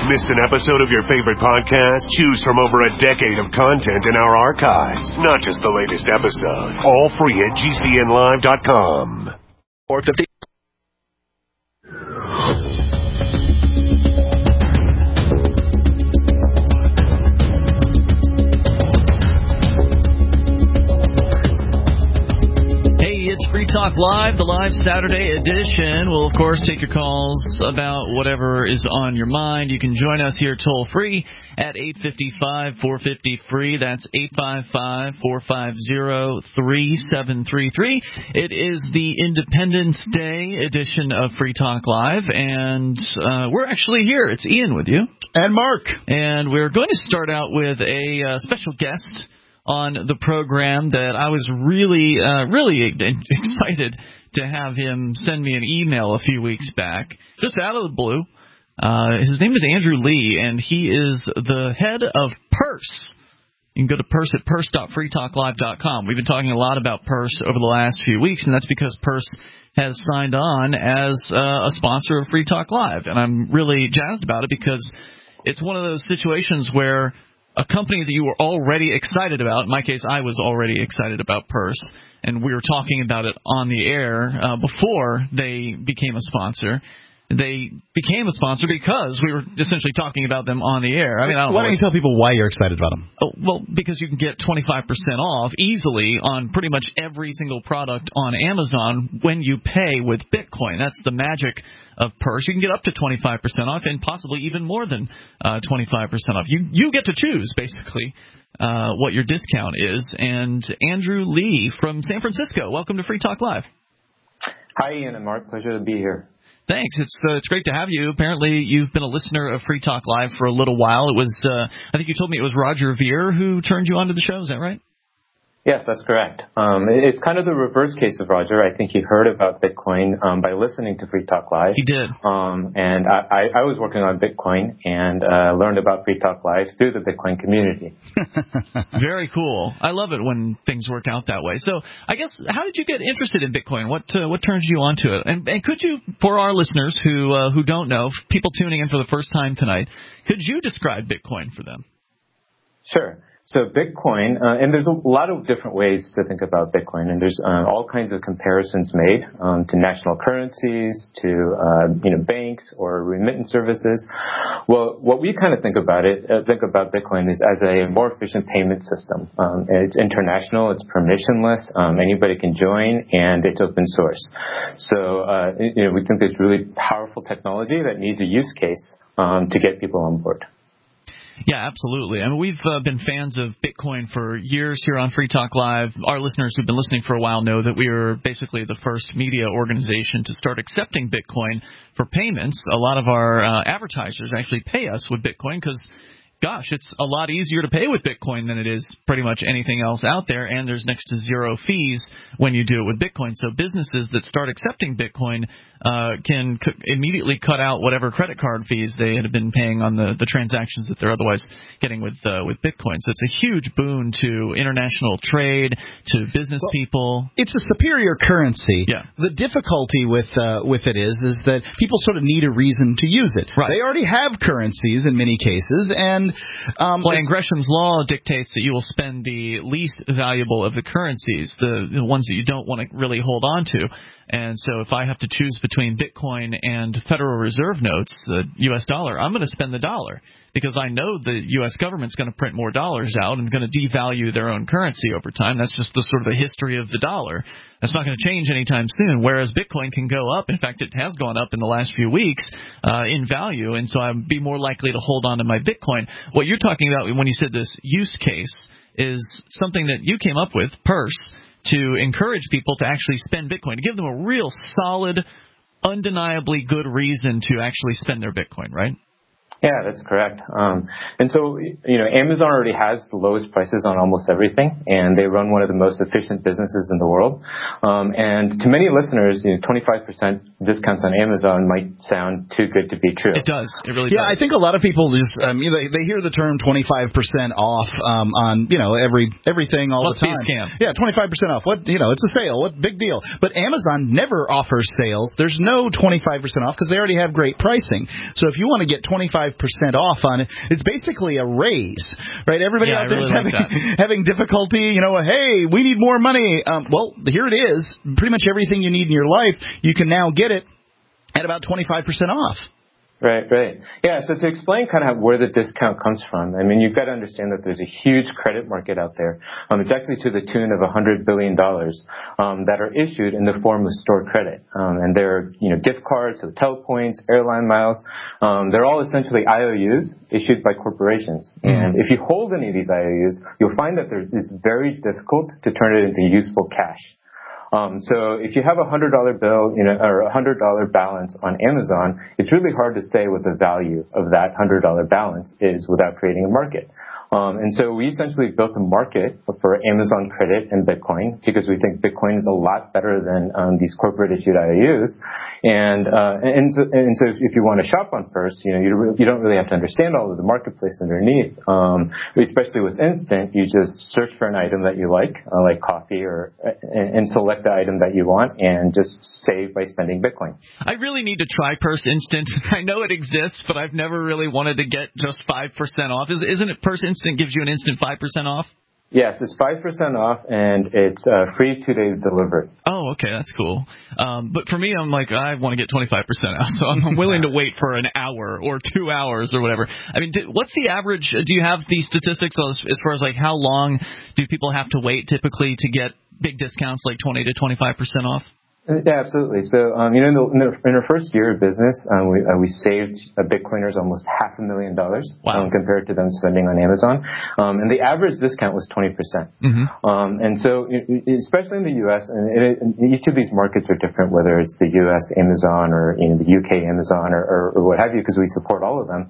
Missed an episode of your favorite podcast? Choose from over a decade of content in our archives, not just the latest episode. All free at GCNlive.com. 450. It's Free Talk Live, the live Saturday edition. We'll, of course, take your calls about whatever is on your mind. You can join us here toll-free at 855-450-FREE. That's 855-450-3733. It is the Independence Day edition of Free Talk Live, and we're actually here. It's Ian with you. And Mark. And we're going to start out with a special guest on the program that I was really excited to have him send me an email a few weeks back, just out of the blue. His name is Andrew Lee, and he is the head of Purse. You can go to Purse at purse.freetalklive.com. We've been talking a lot about Purse over the last few weeks, and that's because Purse has signed on as a sponsor of Free Talk Live. And I'm really jazzed about it because it's one of those situations where a company that you were already excited about, in my case, I was already excited about Purse, and we were talking about it on the air before they became a sponsor. They became a sponsor because we were essentially talking about them on the air. I mean, why don't you tell people why you're excited about them? Oh, well, because you can get 25% off easily on pretty much every single product on Amazon when you pay with Bitcoin. That's the magic of Purse. You can get up to 25% off and possibly even more than 25% off. You get to choose, basically, what your discount is. And Andrew Lee from San Francisco, welcome to Free Talk Live. Hi, Ian and Mark. Pleasure to be here. Thanks. It's great to have you. Apparently, you've been a listener of Free Talk Live for a little while. It was I think you told me it was Roger Ver who turned you onto the show. Is that right? Yes, that's correct. It's kind of the reverse case of Roger. I think he heard about Bitcoin by listening to Free Talk Live. He did. And I was working on Bitcoin and learned about Free Talk Live through the Bitcoin community. Very cool. I love it when things work out that way. So I guess, how did you get interested in Bitcoin? What turned you onto it? And could you, for our listeners who don't know, people tuning in for the first time tonight, could you describe Bitcoin for them? Sure. So Bitcoin, and there's a lot of different ways to think about Bitcoin, and there's all kinds of comparisons made to national currencies, to banks or remittance services. Well, what we kind of think about Bitcoin is as a more efficient payment system. It's international, it's permissionless, anybody can join, and it's open source. So we think it's really powerful technology that needs a use case to get people on board. Yeah, absolutely. I mean, we've been fans of Bitcoin for years here on Free Talk Live. Our listeners who've been listening for a while know that we are basically the first media organization to start accepting Bitcoin for payments. A lot of our advertisers actually pay us with Bitcoin because, gosh, it's a lot easier to pay with Bitcoin than it is pretty much anything else out there, and there's next to zero fees when you do it with Bitcoin. So businesses that start accepting Bitcoin can immediately cut out whatever credit card fees they had been paying on the transactions that they're otherwise getting with Bitcoin. So it's a huge boon to international trade, to business people. It's a superior currency. Yeah. The difficulty with it is that people sort of need a reason to use it. Right. They already have currencies in many cases, and and Gresham's law dictates that you will spend the least valuable of the currencies, the ones that you don't want to really hold on to. And so if I have to choose between Bitcoin and Federal Reserve notes, the U.S. dollar, I'm going to spend the dollar because I know the U.S. government's going to print more dollars out and going to devalue their own currency over time. That's just the sort of the history of the dollar. That's not going to change anytime soon, whereas Bitcoin can go up. In fact, it has gone up in the last few weeks in value, and so I'd be more likely to hold on to my Bitcoin. What you're talking about when you said this use case is something that you came up with, Purse, to encourage people to actually spend Bitcoin, to give them a real solid, undeniably good reason to actually spend their Bitcoin, right? Yeah, that's correct. And so, Amazon already has the lowest prices on almost everything, and they run one of the most efficient businesses in the world. And to many listeners, 25% discounts on Amazon might sound too good to be true. It does. It really does. Yeah, I think a lot of people just they hear the term 25% off on everything all the time. Must be a scam. Yeah, 25% off. What it's a sale. What big deal? But Amazon never offers sales. There's no 25% off because they already have great pricing. So if you want to get 25% off on it. It's basically a raise, right? Everybody out there is having difficulty, hey, we need more money. Well, here it is. Pretty much everything you need in your life, you can now get it at about 25% off. Right. Yeah, so to explain kind of where the discount comes from, I mean, you've got to understand that there's a huge credit market out there. It's actually to the tune of $100 billion that are issued in the form of stored credit. And they're, gift cards, hotel points, airline miles. They're all essentially IOUs issued by corporations. And if you hold any of these IOUs, you'll find that it's very difficult to turn it into useful cash. So if you have a $100 bill, or a $100 balance on Amazon, it's really hard to say what the value of that $100 balance is without creating a market. And so we essentially built a market for Amazon credit and Bitcoin because we think Bitcoin is a lot better than these corporate issued IOUs. And so if you want to shop on Purse, you don't really have to understand all of the marketplace underneath. Especially with Instant, you just search for an item that you like coffee, and select the item that you want and just save by spending Bitcoin. I really need to try Purse Instant. I know it exists, but I've never really wanted to get just 5% off. Isn't it Purse Instant gives you an instant 5% off? Yes, it's 5% off, and it's free 2-day delivery. Oh, okay, that's cool. But for me, I'm like, I want to get 25% off, so I'm willing to wait for an hour or 2 hours or whatever. I mean, what's the average? Do you have these statistics as far as like how long do people have to wait typically to get big discounts like 20 to 25% off? Yeah, absolutely. So, in our first year of business, we saved Bitcoiners almost $500,000 compared to them spending on Amazon. And the average discount was 20%. And so, especially in the U.S., and each of these markets are different, whether it's the U.S. Amazon or the UK Amazon or what have you, because we support all of them.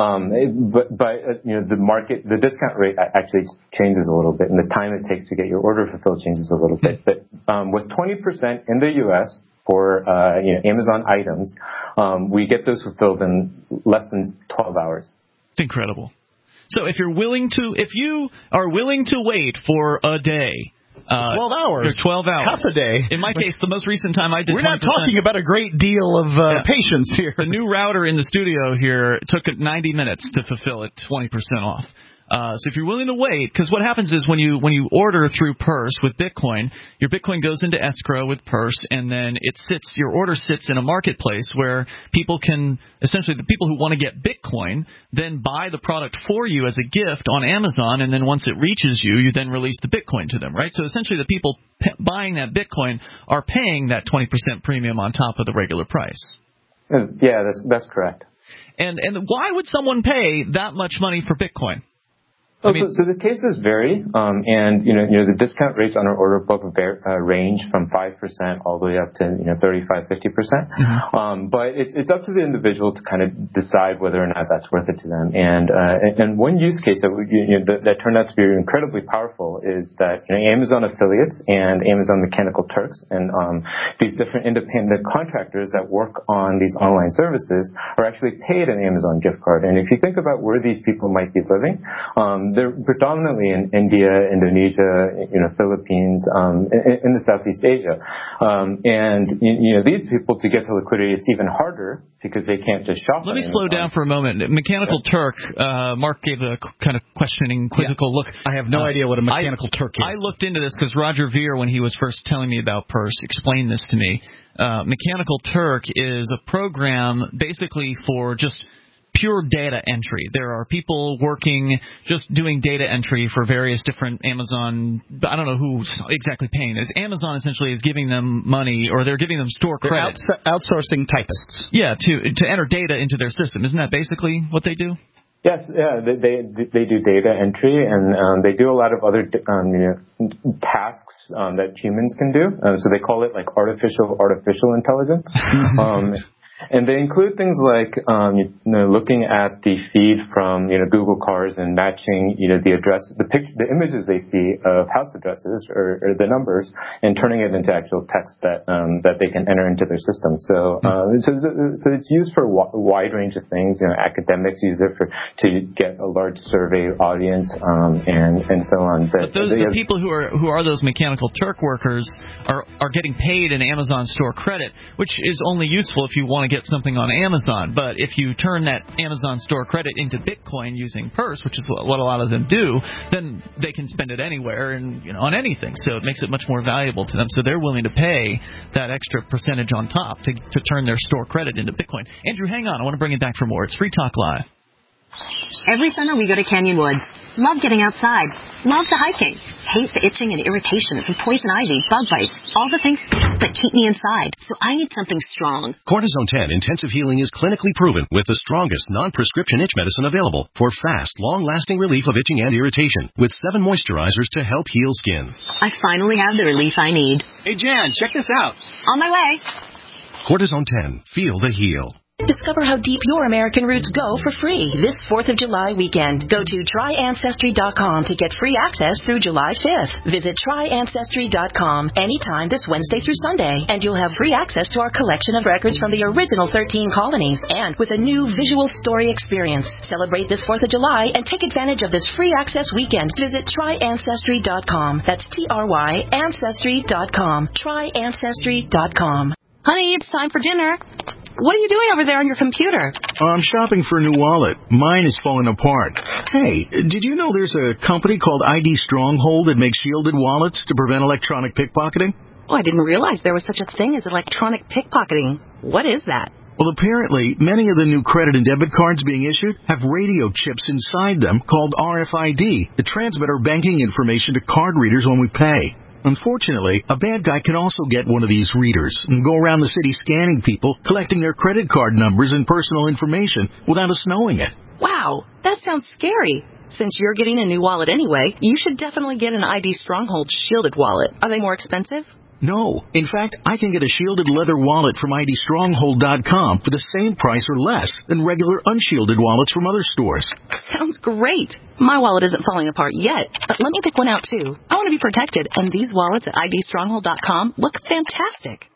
The discount rate actually changes a little bit, and the time it takes to get your order fulfilled changes a little bit. But with 20% in the U.S. for Amazon items, we get those fulfilled in less than 12 hours. It's incredible. So if you are willing to wait for a day, 12 hours. 12 hours. Half a day. In my case, the most recent time I did 20%. We're not talking about a great deal of patience here. The new router in the studio here took 90 minutes to fulfill it 20% off. So if you're willing to wait, because what happens is when you order through Purse with Bitcoin, your Bitcoin goes into escrow with Purse, and then your order sits in a marketplace where people can, essentially the people who want to get Bitcoin, then buy the product for you as a gift on Amazon, and then once it reaches you, you then release the Bitcoin to them, right? So essentially the people buying that Bitcoin are paying that 20% premium on top of the regular price. Yeah, that's correct. And why would someone pay that much money for Bitcoin? So the cases vary, and the discount rates on our order book range from 5% all the way up to 35-50%. But it's up to the individual to kind of decide whether or not that's worth it to them. And one use case that turned out to be incredibly powerful is that Amazon affiliates and Amazon Mechanical Turks and these different independent contractors that work on these online services are actually paid an Amazon gift card. And if you think about where these people might be living, they're predominantly in India, Indonesia, Philippines, in the Southeast Asia. And these people, to get to liquidity, it's even harder because they can't just shop. Let me slow down for a moment. Mechanical Turk, Mark gave a kind of questioning, quizzical look. I have no idea what a Mechanical Turk is. I looked into this because Roger Ver, when he was first telling me about Purse, explained this to me. Mechanical Turk is a program basically for just pure data entry. There are people working just doing data entry for various different Amazon. I don't know who's exactly paying this. Amazon essentially is giving them money, or they're giving them store credit. Outsourcing typists. Yeah, to enter data into their system. Isn't that basically what they do? Yes, yeah, they do data entry, and they do a lot of other tasks that humans can do. So they call it like artificial intelligence. And they include things like looking at the feed from Google cars and matching the address, the images they see of house addresses or the numbers, and turning it into actual text that they can enter into their system. So it's used for a wide range of things. Academics use it to get a large survey audience and so on. But the people who are those Mechanical Turk workers are getting paid an Amazon store credit, which is only useful if you want to want to get something on Amazon. But if you turn that Amazon store credit into Bitcoin using Purse, which is what a lot of them do, then they can spend it anywhere and on anything. So it makes it much more valuable to them. So they're willing to pay that extra percentage on top to turn their store credit into Bitcoin. Andrew, hang on. I want to bring it back for more. It's Free Talk Live. Every summer we go to Canyon Woods. Love getting outside. Love the hiking. Hate the itching and irritation from poison ivy, bug bites, all the things that keep me inside. So I need something strong. Cortisone 10 Intensive Healing is clinically proven with the strongest non-prescription itch medicine available for fast, long-lasting relief of itching and irritation with 7 moisturizers to help heal skin. I finally have the relief I need. Hey, Jan, check this out. On my way. Cortisone 10. Feel the heal. Discover how deep your American roots go for free this 4th of July weekend. Go to tryancestry.com to get free access through July 5th. Visit tryancestry.com anytime this Wednesday through Sunday, and you'll have free access to our collection of records from the original 13 colonies, and with a new visual story experience. Celebrate this 4th of July and take advantage of this free access weekend. Visit tryancestry.com. That's TRY Ancestry.com. Tryancestry.com. Honey, it's time for dinner. What are you doing over there on your computer? I'm shopping for a new wallet. Mine is falling apart. Hey, did you know there's a company called ID Stronghold that makes shielded wallets to prevent electronic pickpocketing? Oh, I didn't realize there was such a thing as electronic pickpocketing. What is that? Well, apparently, many of the new credit and debit cards being issued have radio chips inside them called RFID that transmit our banking information to card readers when we pay. Unfortunately, a bad guy can also get one of these readers and go around the city scanning people, collecting their credit card numbers and personal information without us knowing it. Wow, that sounds scary. Since you're getting a new wallet anyway, you should definitely get an ID Stronghold shielded wallet. Are they more expensive? No. In fact, I can get a shielded leather wallet from IDStronghold.com for the same price or less than regular unshielded wallets from other stores. Sounds great. My wallet isn't falling apart yet, but let me pick one out too. I want to be protected, and these wallets at IDStronghold.com look fantastic.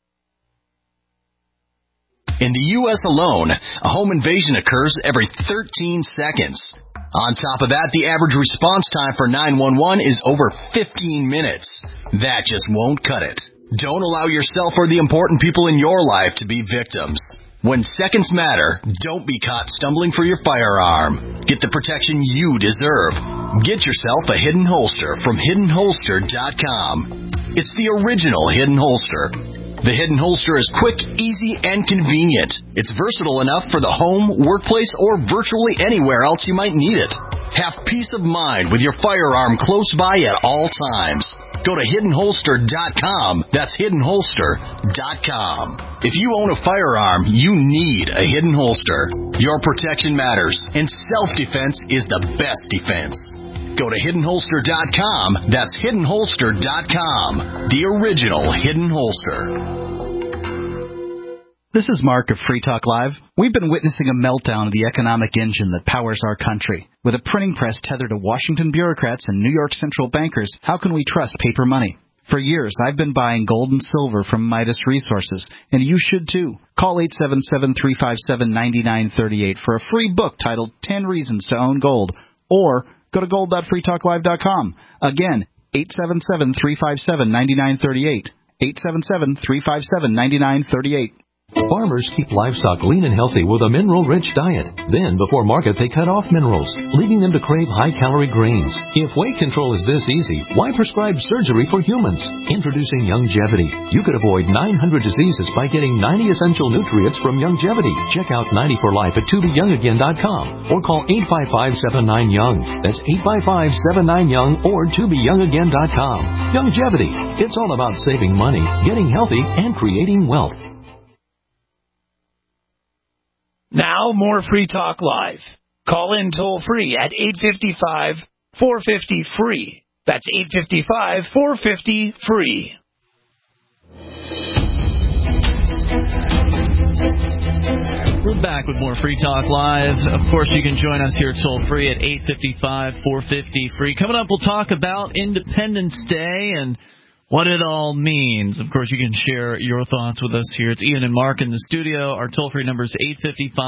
In the U.S. alone, a home invasion occurs every 13 seconds. On top of that, the average response time for 911 is over 15 minutes. That just won't cut it. Don't allow yourself or the important people in your life to be victims. When seconds matter, don't be caught stumbling for your firearm. Get the protection you deserve. Get yourself a Hidden Holster from HiddenHolster.com. It's the original Hidden Holster. The Hidden Holster is quick, easy, and convenient. It's versatile enough for the home, workplace, or virtually anywhere else you might need it. Have peace of mind with your firearm close by at all times. Go to HiddenHolster.com. That's HiddenHolster.com. If you own a firearm, you need a Hidden Holster. Your protection matters, and self-defense is the best defense. Go to HiddenHolster.com. That's HiddenHolster.com. The original Hidden Holster. This is Mark of Free Talk Live. We've been witnessing a meltdown of the economic engine that powers our country. With a printing press tethered to Washington bureaucrats and New York central bankers, how can we trust paper money? For years, I've been buying gold and silver from Midas Resources, and you should too. Call 877-357-9938 for a free book titled 10 Reasons to Own Gold, or go to gold.freetalklive.com. Again, 877-357-9938. 877-357-9938. Farmers keep livestock lean and healthy with a mineral-rich diet. Then, before market, they cut off minerals, leaving them to crave high-calorie grains. If weight control is this easy, why prescribe surgery for humans? Introducing Youngevity. You could avoid 900 diseases by getting 90 essential nutrients from Youngevity. Check out 90 for Life at tobeyoungagain.com or call 855-79-YOUNG. That's 855-79-YOUNG or tobeyoungagain.com. Youngevity. It's all about saving money, getting healthy, and creating wealth. Now, more Free Talk Live. Call in toll-free at 855-450-FREE. That's 855-450-FREE. We're back with more Free Talk Live. Of course, you can join us here toll-free at 855-450-FREE. Coming up, we'll talk about Independence Day and what it all means. Of course, you can share your thoughts with us here. It's Ian and Mark in the studio. Our toll-free number is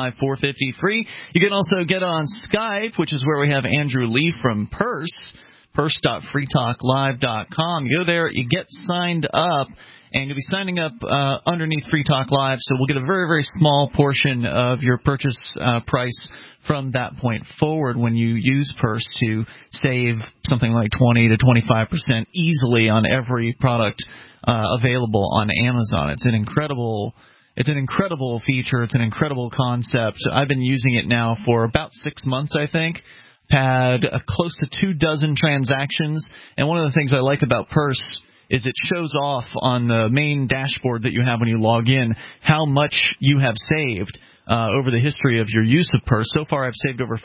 855-450-FREE. You can also get on Skype, which is where we have Andrew Lee from Purse purse.freetalklive.com. You go there, you get signed up, and you'll be signing up underneath Free Talk Live, so we'll get a very, very small portion of your purchase price from that point forward when you use Purse to save something like 20 to 25% easily on every product available on Amazon. It's an incredible feature. It's an incredible concept. I've been using it now for about 6 months, I think. Had close to 24 transactions, and one of the things I like about Purse is it shows off on the main dashboard that you have when you log in how much you have saved over the history of your use of Purse. So far, I've saved over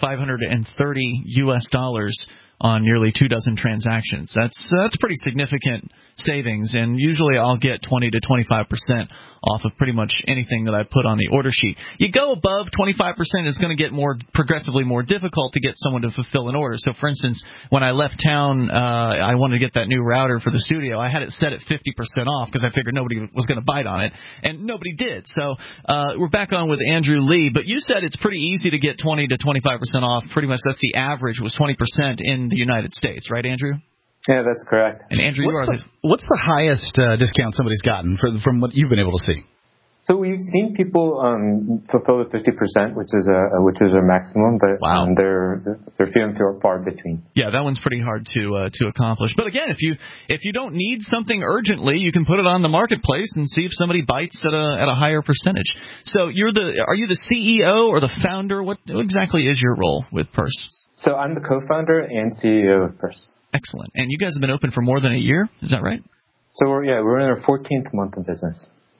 $530 on nearly 24 transactions. That's pretty significant savings, and usually I'll get 20 to 25% off of pretty much anything that I put on the order sheet. You go above 25%, it's going to get progressively more difficult to get someone to fulfill an order. So, for instance, when I left town, I wanted to get that new router for the studio. I had it set at 50% off because I figured nobody was going to bite on it, and nobody did. So we're back on with Andrew Lee, but you said it's pretty easy to get 20 to 25% off. Pretty much that's the average was 20% in the United States, right, Andrew? Yeah, that's correct. And Andrew, what's the highest discount somebody's gotten from what you've been able to see? So we've seen people fulfill the 50%, which is a maximum, but wow. They're few and far between. Yeah, that one's pretty hard to accomplish. But again, if you don't need something urgently, you can put it on the marketplace and see if somebody bites at a higher percentage. So are you the CEO or the founder? What exactly is your role with Purse? So I'm the co-founder and CEO of Purse. Excellent. And you guys have been open for more than a year, is that right? So we're in our 14th month of business.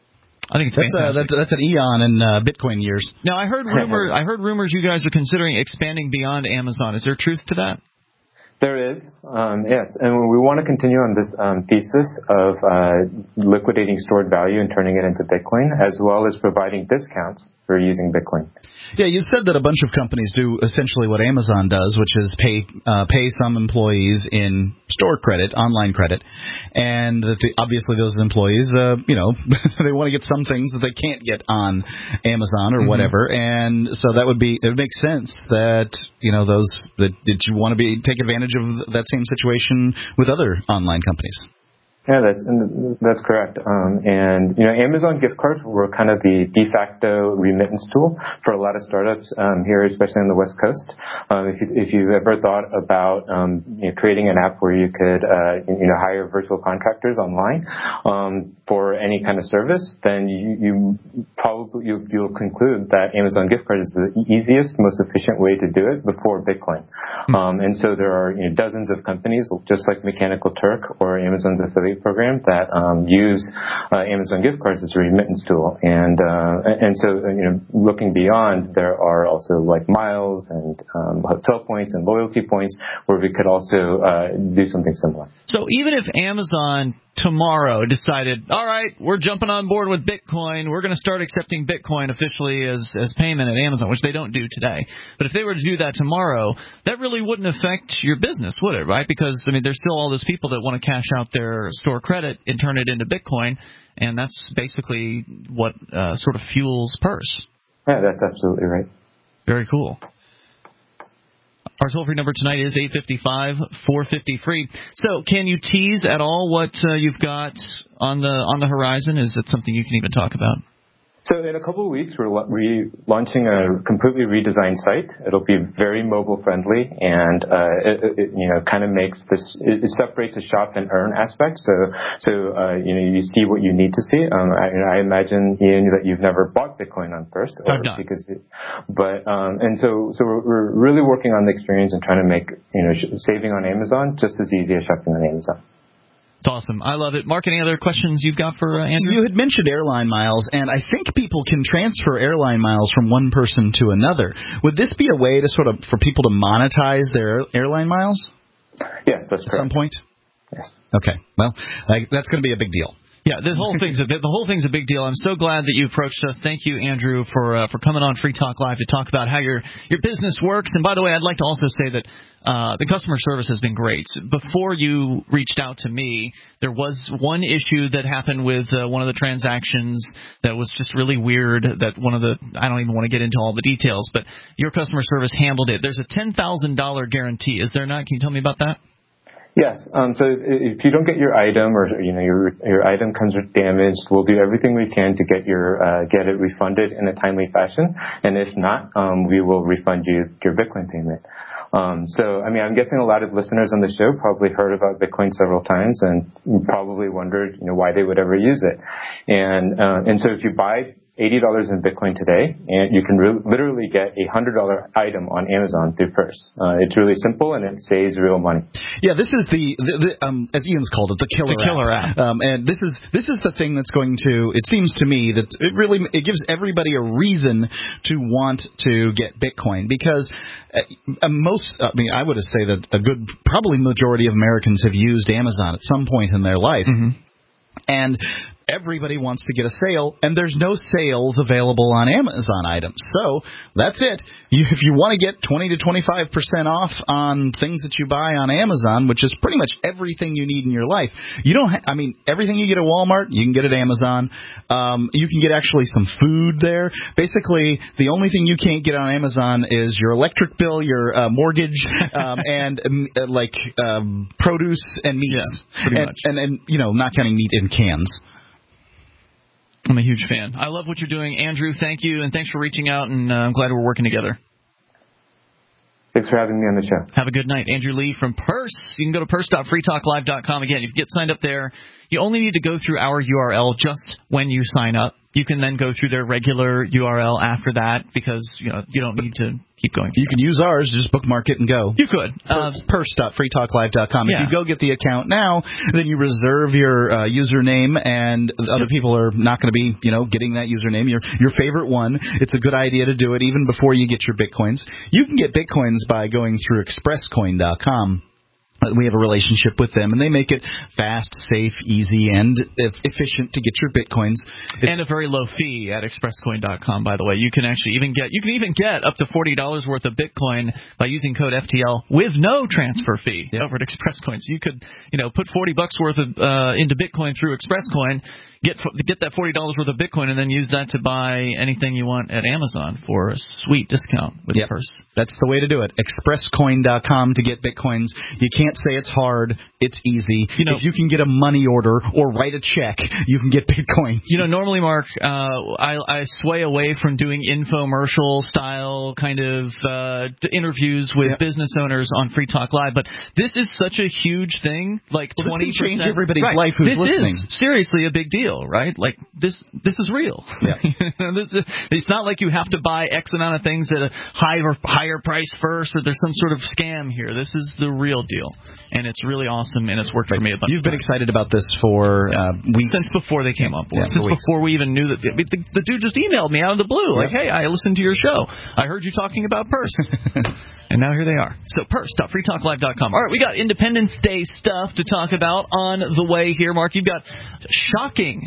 I think it's fantastic. That's an eon in Bitcoin years. Now I heard rumors you guys are considering expanding beyond Amazon. Is there truth to that? There is, yes, and we want to continue on this thesis of liquidating stored value and turning it into Bitcoin, as well as providing discounts for using Bitcoin. Yeah, you said that a bunch of companies do essentially what Amazon does, which is pay some employees in store credit, online credit, and that obviously those employees, they want to get some things that they can't get on Amazon or whatever, and so it would make sense that that you want to take advantage of that same situation with other online companies. Yeah, that's correct. And Amazon gift cards were kind of the de facto remittance tool for a lot of startups here, especially on the West Coast. If you've ever thought about creating an app where you could hire virtual contractors online for any kind of service, then you'll conclude that Amazon gift card is the easiest, most efficient way to do it before Bitcoin. And so there are dozens of companies, just like Mechanical Turk or Amazon's affiliate program, that use Amazon gift cards as a remittance tool. And so looking beyond, there are also like miles and hotel points and loyalty points where we could also do something similar. So even if Amazon tomorrow decided, all right, we're jumping on board with Bitcoin, we're going to start accepting Bitcoin officially as payment at Amazon, which they don't do today. But if they were to do that tomorrow, that really wouldn't affect your business, would it, right? Because, there's still all those people that want to cash out their store credit and turn it into Bitcoin, and that's basically what sort of fuels Purse. Yeah, that's absolutely right. Very cool. Our toll-free number tonight is 855-450-FREE. So can you tease at all what you've got on the horizon? Is that something you can even talk about? So in a couple of weeks, we're launching a completely redesigned site. It'll be very mobile friendly, and it kind of makes this. It separates the shop and earn aspect. So you see what you need to see. I imagine, Ian, that you've never bought Bitcoin on Purse, I've not. So we're really working on the experience and trying to make saving on Amazon just as easy as shopping on Amazon. It's awesome. I love it. Mark, any other questions you've got for Andrew? You had mentioned airline miles, and I think people can transfer airline miles from one person to another. Would this be a way to for people to monetize their airline miles? Yes, that's correct. At some point? Yes. Okay. Well, that's going to be a big deal. Yeah, the whole thing's a big deal. I'm so glad that you approached us. Thank you, Andrew, for coming on Free Talk Live to talk about how your business works. And by the way, I'd like to also say that the customer service has been great. Before you reached out to me, there was one issue that happened with one of the transactions that was just really weird. I don't even want to get into all the details, but your customer service handled it. There's a $10,000 guarantee, is there not? Can you tell me about that? Yes. So if you don't get your item, or your item comes damaged, we'll do everything we can to get it refunded in a timely fashion. And if not, we will refund you your Bitcoin payment. I'm guessing a lot of listeners on the show probably heard about Bitcoin several times and probably wondered, why they would ever use it. And so if you buy $80 in Bitcoin today, and you can literally get a $100 item on Amazon through Purse. It's really simple and it saves real money. Yeah, this is the as Ian's called it, the killer app. And this is the thing that's going to. It seems to me that it gives everybody a reason to want to get Bitcoin, because I would say that a good probably majority of Americans have used Amazon at some point in their life. Mm-hmm. And everybody wants to get a sale, and there's no sales available on Amazon items. So that's it. If you want to get 20 to 25% off on things that you buy on Amazon, which is pretty much everything you need in your life, everything you get at Walmart, you can get at Amazon. You can get actually some food there. Basically, the only thing you can't get on Amazon is your electric bill, your mortgage, and produce and meats. Yeah, pretty much. And not counting meat in cans. I'm a huge fan. I love what you're doing. Andrew, thank you, and thanks for reaching out, and I'm glad we're working together. Thanks for having me on the show. Have a good night. Andrew Lee from Purse. You can go to purse.freetalklive.com. Again, if you get signed up there, you only need to go through our URL just when you sign up. You can then go through their regular URL after that, because you don't need to keep going. You can use ours, just bookmark it and go. You could. Purse.freetalklive.com. Yeah. If you go get the account now, then you reserve your username, and other people are not going to be, getting that username. Your favorite one. It's a good idea to do it even before you get your Bitcoins. You can get Bitcoins by going through expresscoin.com. We have a relationship with them, and they make it fast, safe, easy, and efficient to get your Bitcoins. And a very low fee at expresscoin.com, by the way. You can actually even get up to $40 worth of Bitcoin by using code FTL with no transfer fee over at ExpressCoin. So you could, put $40 worth of into Bitcoin through ExpressCoin, get that $40 worth of Bitcoin, and then use that to buy anything you want at Amazon for a sweet discount with Purse. That's the way to do it. ExpressCoin.com to get Bitcoins. You can't say it's hard. It's easy. If you can get a money order or write a check, you can get Bitcoin. Normally, Mark, I sway away from doing infomercial style kind of interviews with business owners on Free Talk Live, but this is such a huge thing. Like 20%. This can change everybody's life who's listening. This is seriously a big deal, right? Like this is real. Yeah. It's not like you have to buy X amount of things at a higher price first, or there's some sort of scam here. This is the real deal, and it's really awesome, and it's worked for me a bunch. You've been excited about this for weeks. Since before they came up with it. Since before we even knew that. The dude just emailed me out of the blue, like, hey, I listened to your show. I heard you talking about Purse. And now here they are. So purse.freetalklive.com. All right, we got Independence Day stuff to talk about on the way here. Mark, you've got shocking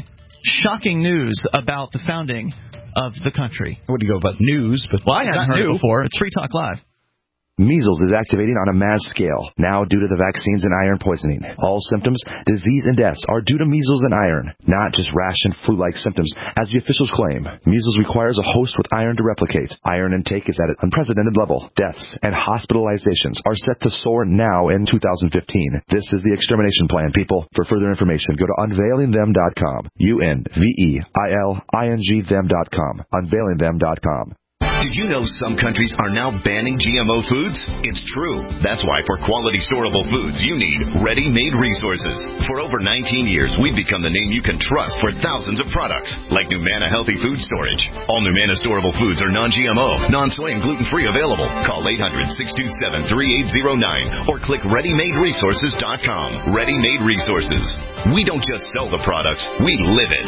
news about the founding of the country. I wouldn't go about news, but I hadn't heard it before. It's Free Talk Live. Measles is activating on a mass scale, now due to the vaccines and iron poisoning. All symptoms, disease, and deaths are due to measles and iron, not just rash and flu-like symptoms, as the officials claim. Measles requires a host with iron to replicate. Iron intake is at an unprecedented level. Deaths and hospitalizations are set to soar now in 2015. This is the extermination plan, people. For further information, go to unveilingthem.com. UNVEILING-them.com. Unveilingthem.com. Did you know some countries are now banning GMO foods? It's true. That's why for quality storable foods, you need Ready-Made Resources. For over 19 years, we've become the name you can trust for thousands of products, like Numana Healthy Food Storage. All Numana storable foods are non-GMO, non-soy, and gluten-free available. Call 800-627-3809 or click ReadyMadeResources.com. Ready-Made Resources. We don't just sell the products, we live it.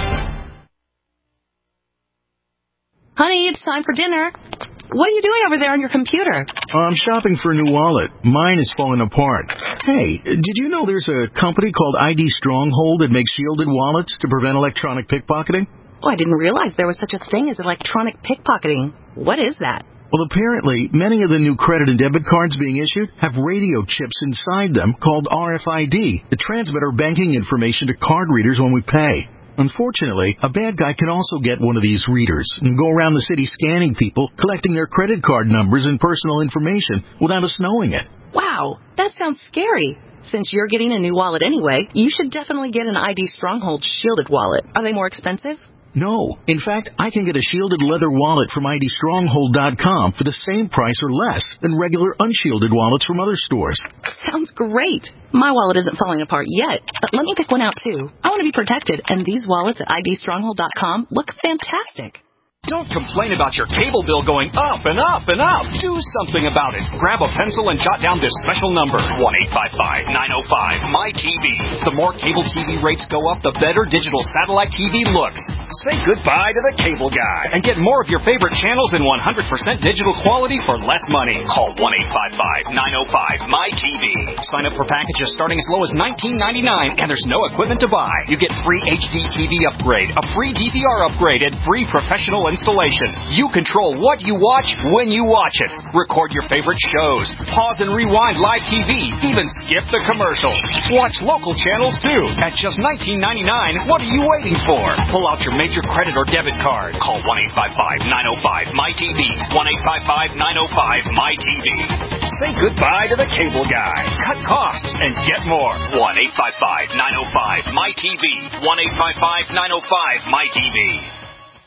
Honey, it's time for dinner. What are you doing over there on your computer? I'm shopping for a new wallet. Mine is falling apart. Hey, did you know there's a company called ID Stronghold that makes shielded wallets to prevent electronic pickpocketing? Oh, I didn't realize there was such a thing as electronic pickpocketing. What is that? Well, apparently, many of the new credit and debit cards being issued have radio chips inside them called RFID that transmit our banking information to card readers when we pay. Unfortunately, a bad guy can also get one of these readers and go around the city scanning people, collecting their credit card numbers and personal information without us knowing it. Wow, that sounds scary. Since you're getting a new wallet anyway, you should definitely get an ID Stronghold shielded wallet. Are they more expensive? No. In fact, I can get a shielded leather wallet from IDStronghold.com for the same price or less than regular unshielded wallets from other stores. Sounds great. My wallet isn't falling apart yet, but let me pick one out too. I want to be protected, and these wallets at IDStronghold.com look fantastic. Don't complain about your cable bill going up and up and up. Do something about it. Grab a pencil and jot down this special number, 1-855-905-MY-TV. The more cable TV rates go up, the better digital satellite TV looks. Say goodbye to the cable guy and get more of your favorite channels in 100% digital quality for less money. Call 1-855-905-MY-TV. Sign up for packages starting as low as $19.99, and there's no equipment to buy. You get free HD TV upgrade, a free DVR upgrade, and free professional installation. You control what you watch when you watch it. Record your favorite shows. Pause and rewind live TV. Even skip the commercials. Watch local channels too. At just $19.99, what are you waiting for? Pull out your major credit or debit card. Call 1-855-905-MY-TV. 1-855-905-MY-TV. Say goodbye to the cable guy. Cut costs and get more. 1-855-905-MY-TV. 1-855-905-MY-TV.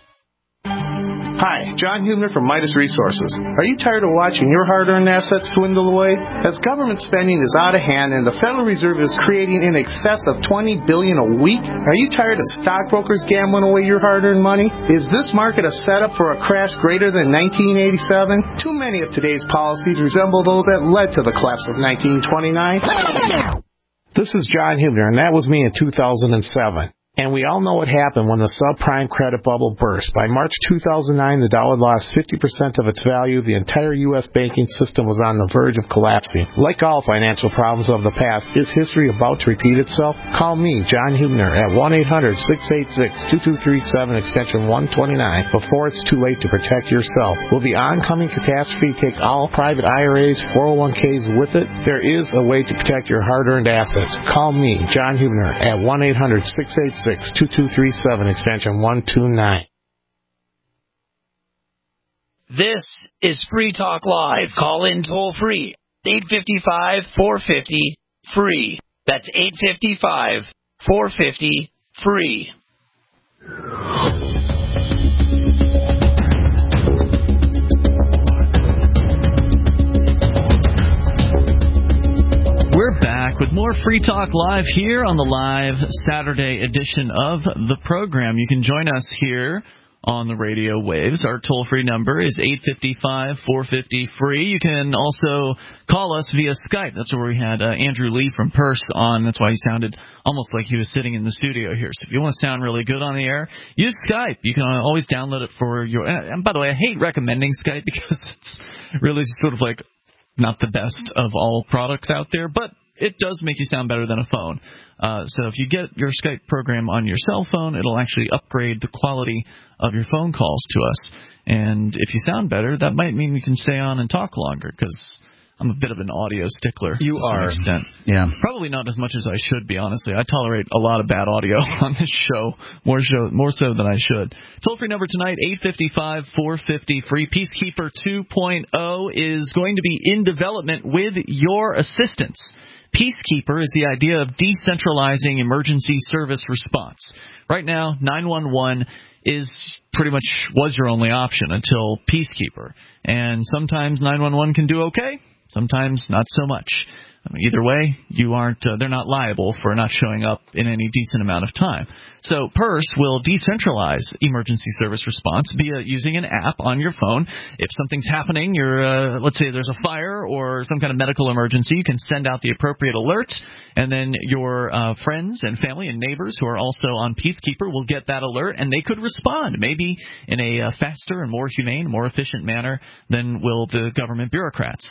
Hi, John Hubner from Midas Resources. Are you tired of watching your hard-earned assets dwindle away? As government spending is out of hand and the Federal Reserve is creating in excess of $20 billion a week, are you tired of stockbrokers gambling away your hard-earned money? Is this market a setup for a crash greater than 1987? Too many of today's policies resemble those that led to the collapse of 1929. This is John Hubner, and that was me in 2007. And we all know what happened when the subprime credit bubble burst. By March 2009, the dollar lost 50% of its value. The entire U.S. banking system was on the verge of collapsing. Like all financial problems of the past, is history about to repeat itself? Call me, John Hubner, at 1-800-686-2237, extension 129, before it's too late to protect yourself. Will the oncoming catastrophe take all private IRAs, 401ks with it? There is a way to protect your hard-earned assets. Call me, John Hubner, at 1-800-686-2237, extension 129. This is Free Talk Live. Call in toll free. 855-450-FREE. That's 855-450-FREE. We're back with more Free Talk Live here on the live Saturday edition of the program. You can join us here on the radio waves. Our toll-free number is 855-450-FREE. You can also call us via Skype. That's where we had Andrew Lee from Purse on. That's why he sounded almost like he was sitting in the studio here. So if you want to sound really good on the air, use Skype. You can always download it for your... And by the way, I hate recommending Skype because it's really just sort of like not the best of all products out there, but it does make you sound better than a phone. So if you get your Skype program on your cell phone, it'll actually upgrade the quality of your phone calls to us. And if you sound better, that might mean we can stay on and talk longer, because I'm a bit of an audio stickler. You are. To some extent. Yeah. Probably not as much as I should be, honestly. I tolerate a lot of bad audio on this show, more so than I should. Toll-free number tonight, 855-450-FREE. Peacekeeper 2.0 is going to be in development with your assistance. Peacekeeper is the idea of decentralizing emergency service response. Right now, 911 was your only option until Peacekeeper. And sometimes 911 can do okay, sometimes not so much. Either way, they're not liable for not showing up in any decent amount of time. So Purse will decentralize emergency service response via using an app on your phone. If something's happening, let's say there's a fire or some kind of medical emergency, you can send out the appropriate alert, and then your friends and family and neighbors who are also on Peacekeeper will get that alert, and they could respond, maybe in a faster and more humane, more efficient manner than will the government bureaucrats.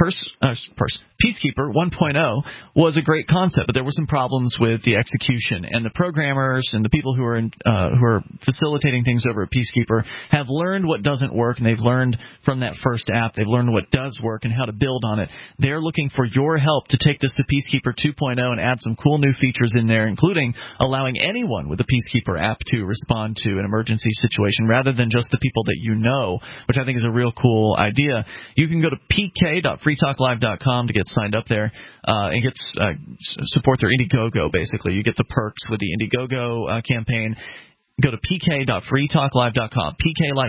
Peacekeeper 1.0 was a great concept, but there were some problems with the execution, and the programmers and the people who are facilitating things over at Peacekeeper have learned what doesn't work, and they've learned from that first app. They've learned what does work and how to build on it. They're looking for your help to take this to Peacekeeper 2.0 and add some cool new features in there, including allowing anyone with the Peacekeeper app to respond to an emergency situation rather than just the people that you know, which I think is a real cool idea. You can go to pk.freetalklive.com to get signed up there. and gets support their Indiegogo, basically. You get the perks with the Indiegogo campaign. Go to pk.freetalklive.com, pk like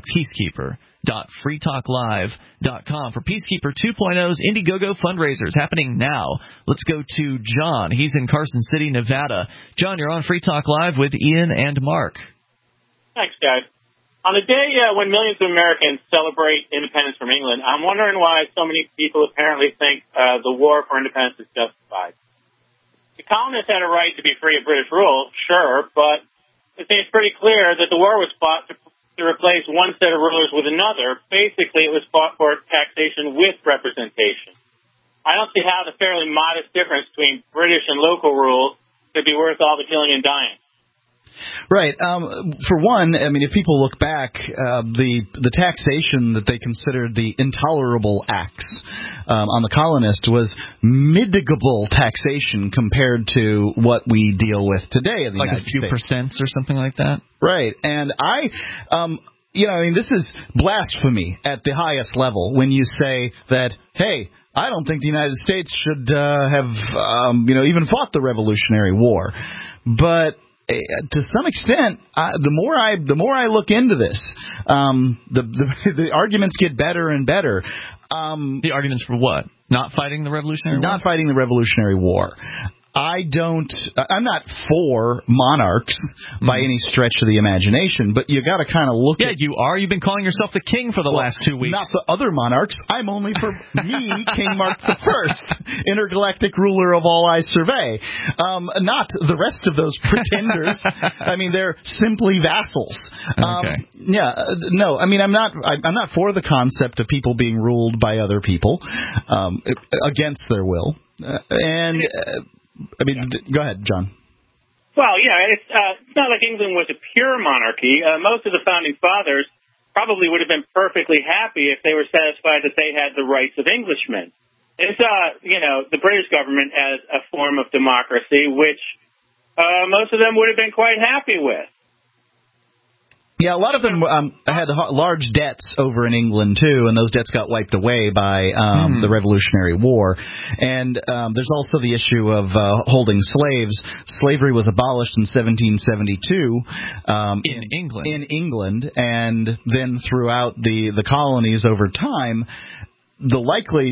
peacekeeper.freetalklive.com for Peacekeeper 2.0's Indiegogo fundraisers happening now. Let's go to John. He's in Carson City, Nevada. John, you're on Free Talk Live with Ian and Mark. Thanks, guys. On a day when millions of Americans celebrate independence from England, I'm wondering why so many people apparently think the war for independence is justified. The colonists had a right to be free of British rule, sure, but it seems pretty clear that the war was fought to replace one set of rulers with another. Basically, it was fought for taxation with representation. I don't see how the fairly modest difference between British and local rule could be worth all the killing and dying. Right. For one, I mean, if people look back, the taxation that they considered the intolerable acts on the colonists was mitigable taxation compared to what we deal with today in the United States. Like a few percents or something like that? Right. And I mean, this is blasphemy at the highest level when you say that, hey, I don't think the United States should have, even fought the Revolutionary War. But to some extent, the more I look into this, the arguments get better and better. The arguments for what? Not fighting the Revolutionary War? Not fighting the Revolutionary War. I'm not for monarchs by any stretch of the imagination, but you got to kind of look at... Yeah, you are. You've been calling yourself the king for the last 2 weeks. Not the other monarchs. I'm only for me, King Mark I, intergalactic ruler of all I survey. Not the rest of those pretenders. I mean, they're simply vassals. Okay. No, I mean, I'm not for the concept of people being ruled by other people against their will. Go ahead, John. Well, yeah, it's not like England was a pure monarchy. Most of the founding fathers probably would have been perfectly happy if they were satisfied that they had the rights of Englishmen. It's, the British government as a form of democracy, which most of them would have been quite happy with. Yeah, a lot of them had large debts over in England, too, and those debts got wiped away by the Revolutionary War. And there's also the issue of holding slaves. Slavery was abolished in 1772 in England, and then throughout the colonies over time. The likely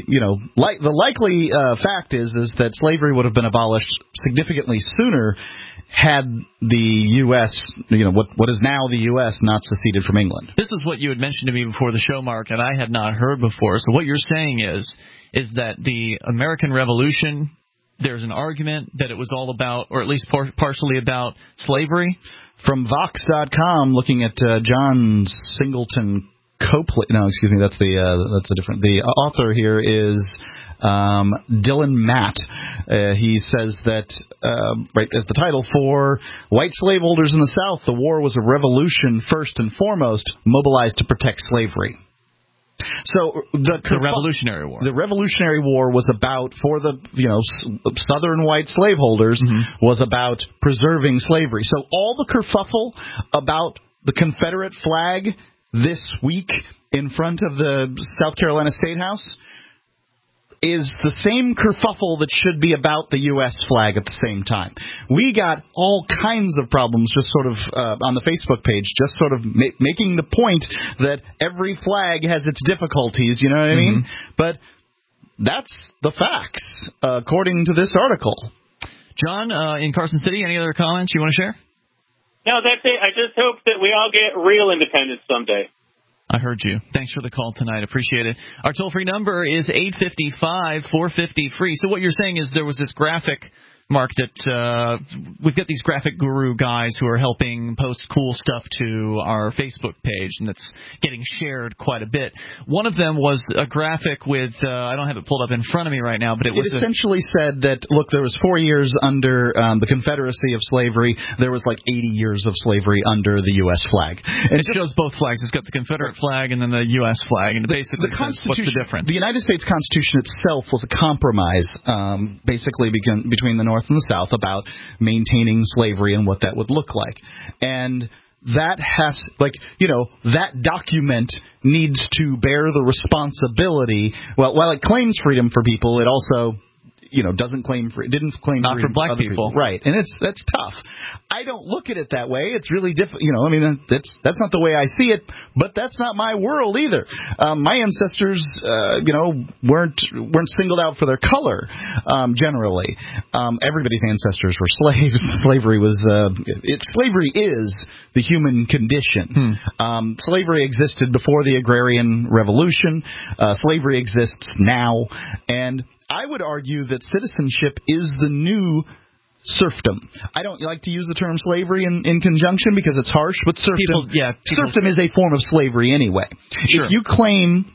fact is that slavery would have been abolished significantly sooner had the U.S., what is now the U.S., not seceded from England. This is what you had mentioned to me before the show, Mark, and I had not heard before. So what you're saying is that the American Revolution, there's an argument that it was all about, or at least partially about, slavery? From Vox.com, looking at John Singleton Copley. No, excuse me. That's a different. The author here is Dylan Matt. He says that right as the title for white slaveholders in the South, the war was a revolution first and foremost, mobilized to protect slavery. So the Revolutionary War. The Revolutionary War was about, for the Southern white slaveholders, was about preserving slavery. So all the kerfuffle about the Confederate flag this week in front of the South Carolina State House is the same kerfuffle that should be about the U.S. flag at the same time. We got all kinds of problems just sort of on the Facebook page, just sort of making the point that every flag has its difficulties, you know what I mean? But that's the facts, according to this article. John, in Carson City, any other comments you want to share? No, that's it. I just hope that we all get real independence someday. I heard you. Thanks for the call tonight. Appreciate it. Our toll-free number is 855-450-FREE. So what you're saying is there was this graphic, Mark, that we've got these graphic guru guys who are helping post cool stuff to our Facebook page, and that's getting shared quite a bit. One of them was a graphic with, I don't have it pulled up in front of me right now, but it essentially said that, look, there was 4 years under the Confederacy of slavery. There was like 80 years of slavery under the U.S. flag. And it shows both flags. It's got the Confederate flag and then the U.S. flag, and it basically says, what's the difference? The United States Constitution itself was a compromise, basically between the North and the South about maintaining slavery and what that would look like. And that has, that document needs to bear the responsibility. Well, while it claims freedom for people, it also, didn't claim not for black people. Right, and that's tough. I don't look at it that way. It's really difficult. That's not the way I see it, but that's not my world either. My ancestors, weren't singled out for their color. Generally, everybody's ancestors were slaves. Slavery is the human condition. Slavery existed before the Agrarian Revolution. Slavery exists now, and I would argue that citizenship is the new serfdom. I don't like to use the term slavery in conjunction because it's harsh, but serfdom is a form of slavery anyway. Sure. If you claim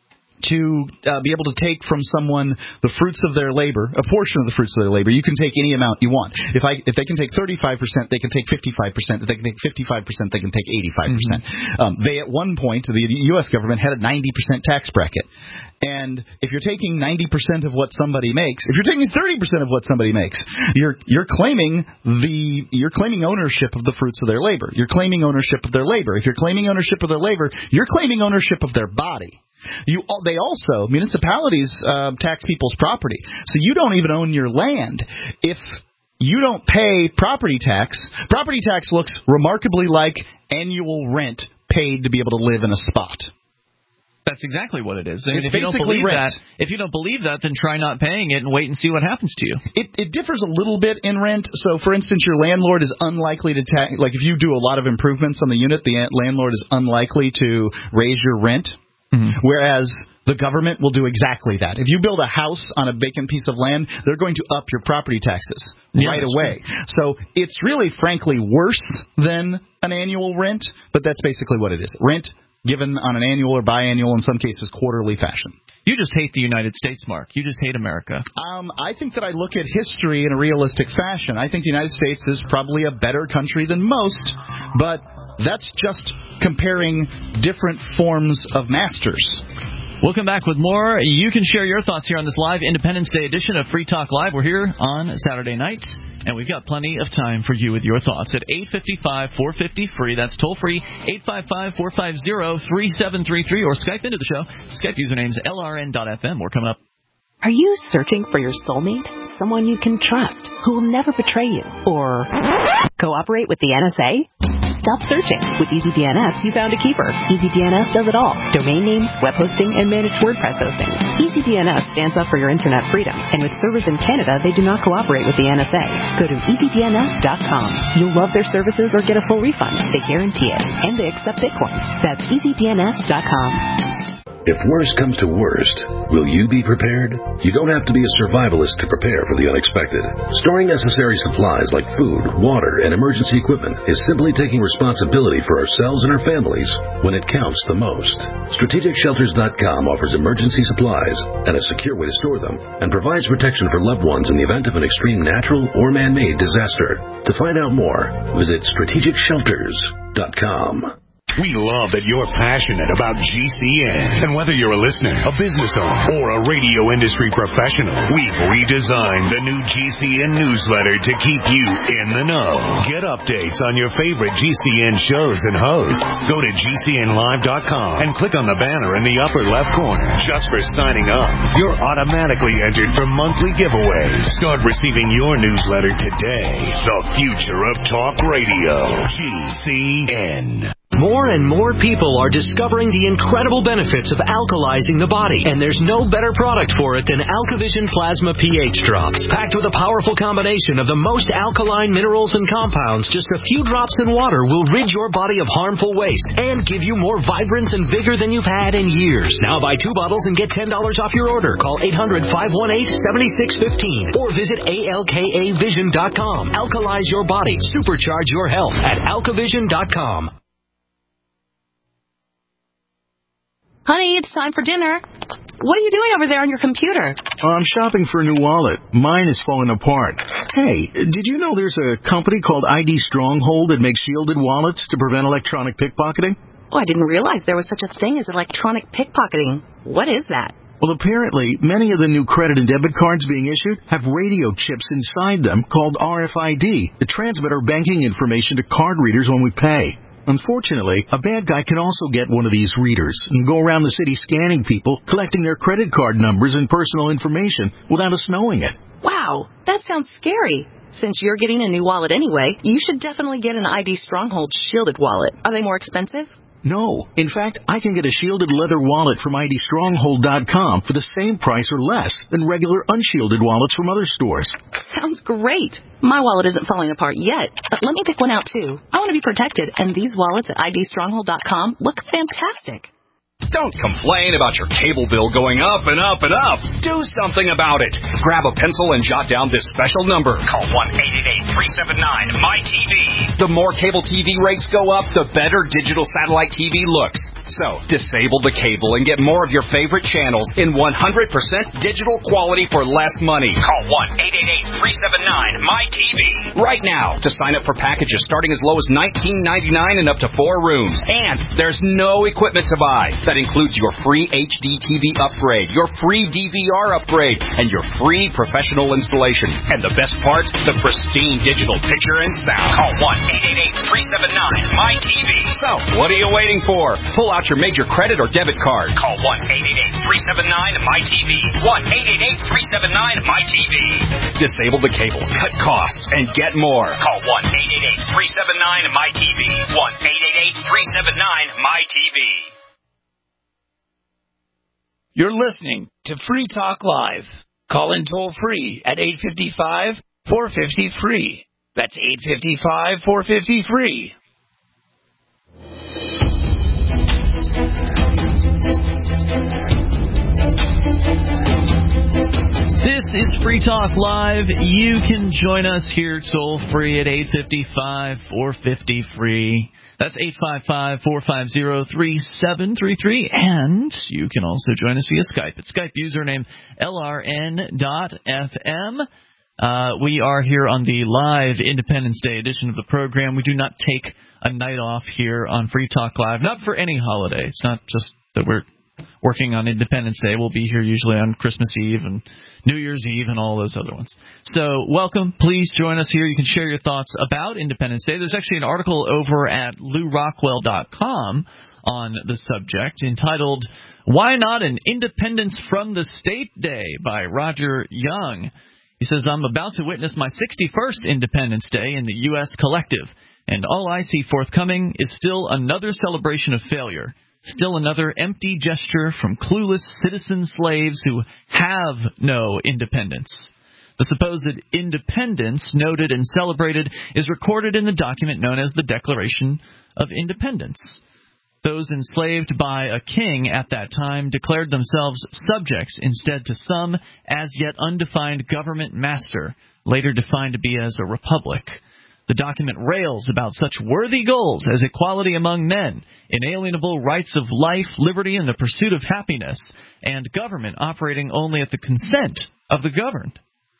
to be able to take from someone the fruits of their labor, a portion of the fruits of their labor, you can take any amount you want. If they can take 35%, they can take 55%. If they can take 55%, they can take 85%. They at one point, the U.S. government had a 90% tax bracket. And if you're taking 90% of what somebody makes, if you're taking 30% of what somebody makes, you're claiming ownership of the fruits of their labor. You're claiming ownership of their labor. If you're claiming ownership of their labor, you're claiming ownership of their body. Municipalities tax people's property, so you don't even own your land. If you don't pay property tax looks remarkably like annual rent paid to be able to live in a spot. That's exactly what it is. It's if you don't believe that, then try not paying it and wait and see what happens to you. It differs a little bit in rent. So, for instance, your landlord is unlikely to tax. Like if you do a lot of improvements on the unit, the landlord is unlikely to raise your rent. Whereas the government will do exactly that. If you build a house on a vacant piece of land, they're going to up your property taxes right away. So it's really, frankly, worse than an annual rent, but that's basically what it is. Rent given on an annual or biannual, in some cases quarterly fashion. You just hate the United States, Mark. You just hate America. I think that I look at history in a realistic fashion. I think the United States is probably a better country than most, but that's just comparing different forms of masters. We'll come back with more. You can share your thoughts here on this live Independence Day edition of Free Talk Live. We're here on Saturday nights, and we've got plenty of time for you with your thoughts at 855-450-FREE. That's toll-free, 855-450-3733, or Skype into the show. Skype username's LRN.FM. We're coming up. Are you searching for your soulmate? Someone you can trust, who will never betray you, or cooperate with the NSA? Stop searching. With EasyDNS, you found a keeper. EasyDNS does it all. Domain names, web hosting, and managed WordPress hosting. EasyDNS stands up for your internet freedom. And with servers in Canada, they do not cooperate with the NSA. Go to EasyDNS.com. You'll love their services or get a full refund. They guarantee it. And they accept Bitcoin. That's EasyDNS.com. If worst comes to worst, will you be prepared? You don't have to be a survivalist to prepare for the unexpected. Storing necessary supplies like food, water, and emergency equipment is simply taking responsibility for ourselves and our families when it counts the most. StrategicShelters.com offers emergency supplies and a secure way to store them, and provides protection for loved ones in the event of an extreme natural or man-made disaster. To find out more, visit StrategicShelters.com. We love that you're passionate about GCN. And whether you're a listener, a business owner, or a radio industry professional, we've redesigned the new GCN newsletter to keep you in the know. Get updates on your favorite GCN shows and hosts. Go to GCNlive.com and click on the banner in the upper left corner. Just for signing up, you're automatically entered for monthly giveaways. Start receiving your newsletter today. The future of talk radio. GCN. More and more people are discovering the incredible benefits of alkalizing the body, and there's no better product for it than AlkaVision Plasma pH Drops. Packed with a powerful combination of the most alkaline minerals and compounds, just a few drops in water will rid your body of harmful waste and give you more vibrance and vigor than you've had in years. Now buy 2 bottles and get $10 off your order. Call 800-518-7615 or visit ALKAvision.com. Alkalize your body. Supercharge your health at AlkaVision.com. Honey, it's time for dinner. What are you doing over there on your computer? I'm shopping for a new wallet. Mine is falling apart. Hey, did you know there's a company called ID Stronghold that makes shielded wallets to prevent electronic pickpocketing? Oh, I didn't realize there was such a thing as electronic pickpocketing. What is that? Well, apparently, many of the new credit and debit cards being issued have radio chips inside them called RFID that transmit our banking information to card readers when we pay. Unfortunately, a bad guy can also get one of these readers and go around the city scanning people, collecting their credit card numbers and personal information without us knowing it. Wow, that sounds scary. Since you're getting a new wallet anyway, you should definitely get an ID Stronghold shielded wallet. Are they more expensive? No. In fact, I can get a shielded leather wallet from IDStronghold.com for the same price or less than regular unshielded wallets from other stores. Sounds great. My wallet isn't falling apart yet, but let me pick one out too. I want to be protected, and these wallets at IDStronghold.com look fantastic. Don't complain about your cable bill going up and up and up. Do something about it. Grab a pencil and jot down this special number. Call 1-888-379-MY-TV. The more cable TV rates go up, the better digital satellite TV looks. So, disable the cable and get more of your favorite channels in 100% digital quality for less money. Call 1-888-379-MY-TV right now to sign up for packages starting as low as $19.99 and up to 4 rooms. And there's no equipment to buy. That includes your free HD TV upgrade, your free DVR upgrade, and your free professional installation. And the best part, the pristine digital picture and sound. Call 1-888-379-MY-TV. So, what are you waiting for? Pull out your major credit or debit card. Call 1-888-379-MY-TV. 1-888-379-MY-TV. Disable the cable, cut costs, and get more. Call 1-888-379-MY-TV. 1-888-379-MY-TV. You're listening to Free Talk Live. Call in toll free at 855-450-FREE. That's 855-450-FREE. This is Free Talk Live. You can join us here toll free at 855-450-FREE. That's 855-450-3733. And you can also join us via Skype at Skype username LRN.FM. We are here on the live Independence Day edition of the program. We do not take a night off here on Free Talk Live, not for any holiday. It's not just that we're working on Independence Day. We'll be here usually on Christmas Eve and New Year's Eve and all those other ones. So welcome. Please join us here. You can share your thoughts about Independence Day. There's actually an article over at LouRockwell.com on the subject entitled, Why Not an Independence from the State Day by Roger Young. He says, I'm about to witness my 61st Independence Day in the U.S. collective, and all I see forthcoming is still another celebration of failure. Still another empty gesture from clueless citizen slaves who have no independence. The supposed independence noted and celebrated is recorded in the document known as the Declaration of Independence. Those enslaved by a king at that time declared themselves subjects instead to some as yet undefined government master, later defined to be as a republic. The document rails about such worthy goals as equality among men, inalienable rights of life, liberty, and the pursuit of happiness, and government operating only at the consent of the governed.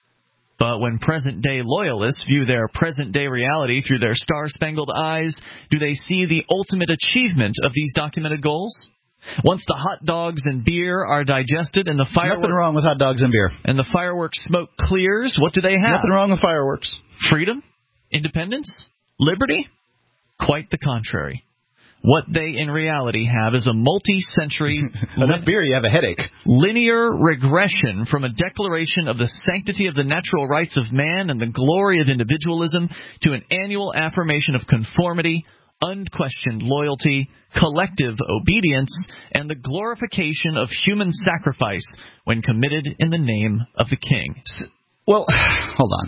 But when present-day loyalists view their present-day reality through their star-spangled eyes, do they see the ultimate achievement of these documented goals? Once the hot dogs and beer are digested and the fireworks... Nothing wrong with hot dogs and beer. And the fireworks smoke clears, what do they have? Nothing wrong with fireworks. Freedom? Independence? Liberty? Quite the contrary. What they in reality have is a multi-century enough beer, you have a headache. Linear regression from a declaration of the sanctity of the natural rights of man and the glory of individualism to an annual affirmation of conformity, unquestioned loyalty, collective obedience, and the glorification of human sacrifice when committed in the name of the king. Well, hold on.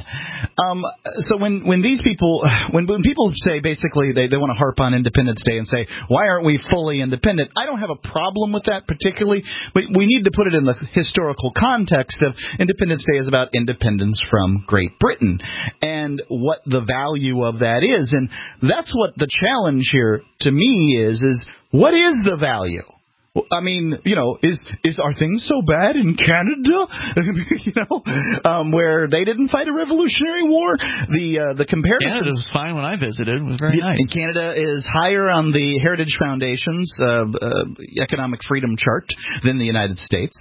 So when these people, when people say basically they want to harp on Independence Day and say, why aren't we fully independent? I don't have a problem with that particularly, but we need to put it in the historical context of Independence Day is about independence from Great Britain and what the value of that is. And that's what the challenge here to me is what is the value I mean, are things so bad in Canada? Where they didn't fight a Revolutionary War. The comparison. Canada was fine when I visited. It was very nice. And Canada is higher on the Heritage Foundation's economic freedom chart than the United States.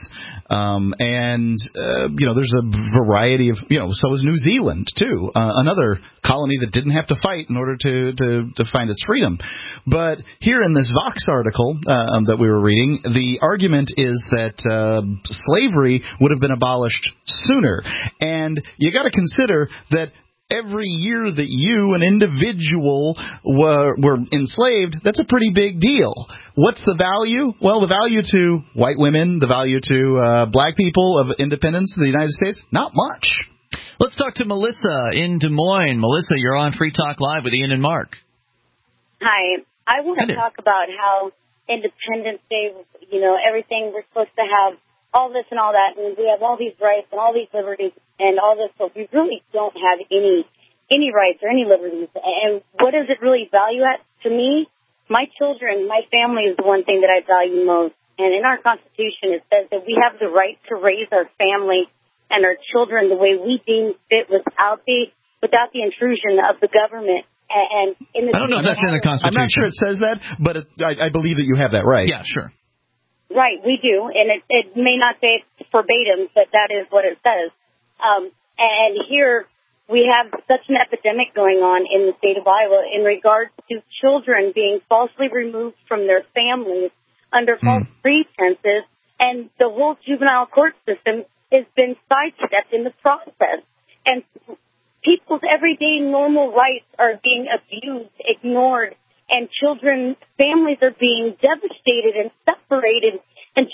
There's a variety of, so is New Zealand too, another colony that didn't have to fight in order to find its freedom. But here in this Vox article that we were reading, the argument is that slavery would have been abolished sooner. And you got to consider that every year that you, an individual, were enslaved, that's a pretty big deal. What's the value? Well, the value to white women, the value to black people of independence in the United States, not much. Let's talk to Melissa in Des Moines. Melissa, you're on Free Talk Live with Ian and Mark. Hi. I want to talk about how Independence Day, everything, we're supposed to have all this and all that, and we have all these rights and all these liberties and all this, but we really don't have any rights or any liberties. And what does it really value at? To me, my children, my family is the one thing that I value most. And in our Constitution, it says that we have the right to raise our family and our children the way we deem fit without the intrusion of the government. And I don't know if that's in the Constitution. I'm not sure it says that, but I believe that you have that right. Yeah, sure. Right, we do. And it may not say it verbatim, but that is what it says. And here we have such an epidemic going on in the state of Iowa in regards to children being falsely removed from their families under false pretenses, and the whole juvenile court system has been sidestepped in the process. And people's everyday normal rights are being abused, ignored, and children's families are being devastated and separated. And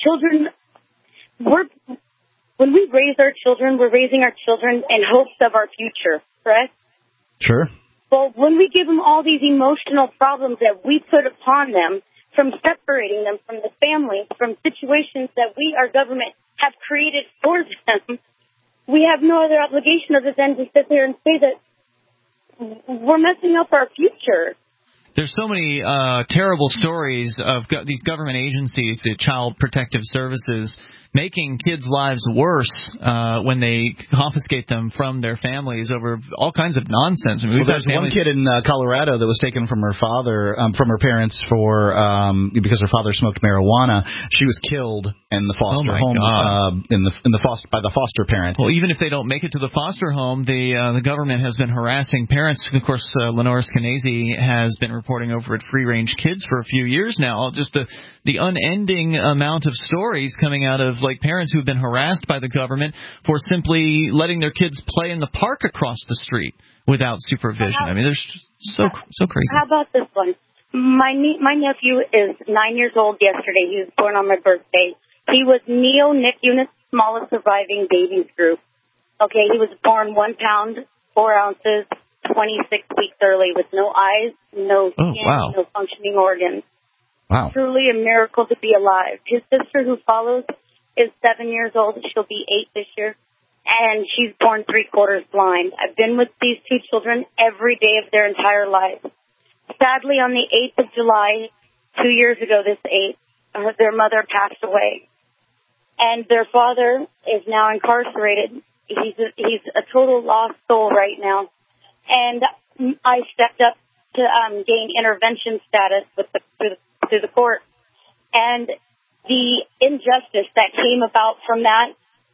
when we raise our children, we're raising our children in hopes of our future, correct? Sure. Well, when we give them all these emotional problems that we put upon them, from separating them from the family, from situations that we, our government, have created for them, we have no other obligation other than to sit there and say that we're messing up our future. There's so many terrible stories of these government agencies, the Child Protective Services, making kids' lives worse when they confiscate them from their families over all kinds of nonsense. I mean, there's one kid in Colorado that was taken from her parents because her father smoked marijuana. She was killed in the foster home by the foster parent. Well, even if they don't make it to the foster home, the government has been harassing parents. Of course, Lenore Skenazy has been reporting over at Free Range Kids for a few years now. Just the unending amount of stories coming out of parents who've been harassed by the government for simply letting their kids play in the park across the street without supervision. I mean, there's just so crazy. How about this one? My nephew is 9 years old yesterday. He was born on my birthday. He was Nick Unit's smallest surviving babies group. Okay, he was born 1 pound, 4 ounces, 26 weeks early with no eyes, no skin, no functioning organs. Wow. Truly a miracle to be alive. His sister, who follows, is 7 years old. She'll be 8 this year, and she's born 3/4 blind. I've been with these 2 children every day of their entire lives. Sadly, on the 8th of July, 2 years ago, their mother passed away, and their father is now incarcerated. He's a total lost soul right now, and I stepped up to gain intervention status through the court, and the injustice that came about from that,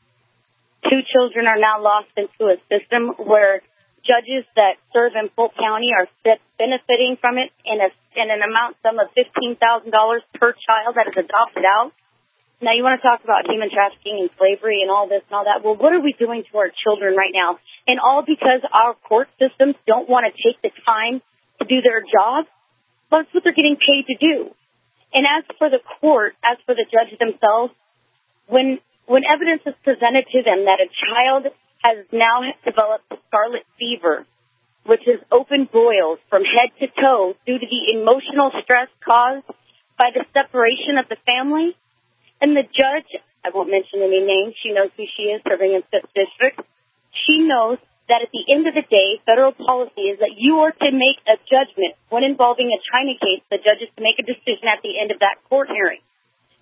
2 children are now lost into a system where judges that serve in Polk County are benefiting from it in an amount sum of $15,000 per child that is adopted out. Now, you want to talk about human trafficking and slavery and all this and all that. Well, what are we doing to our children right now? And all because our court systems don't want to take the time to do their job? Well, that's what they're getting paid to do. And as for the court, as for the judges themselves, when evidence is presented to them that a child has now developed scarlet fever, which is open boils from head to toe due to the emotional stress caused by the separation of the family, and the judge, I won't mention any names, she knows who she is, serving in 5th District, she knows that at the end of the day, federal policy is that you are to make a judgment when involving a China case. The judge is to make a decision at the end of that court hearing.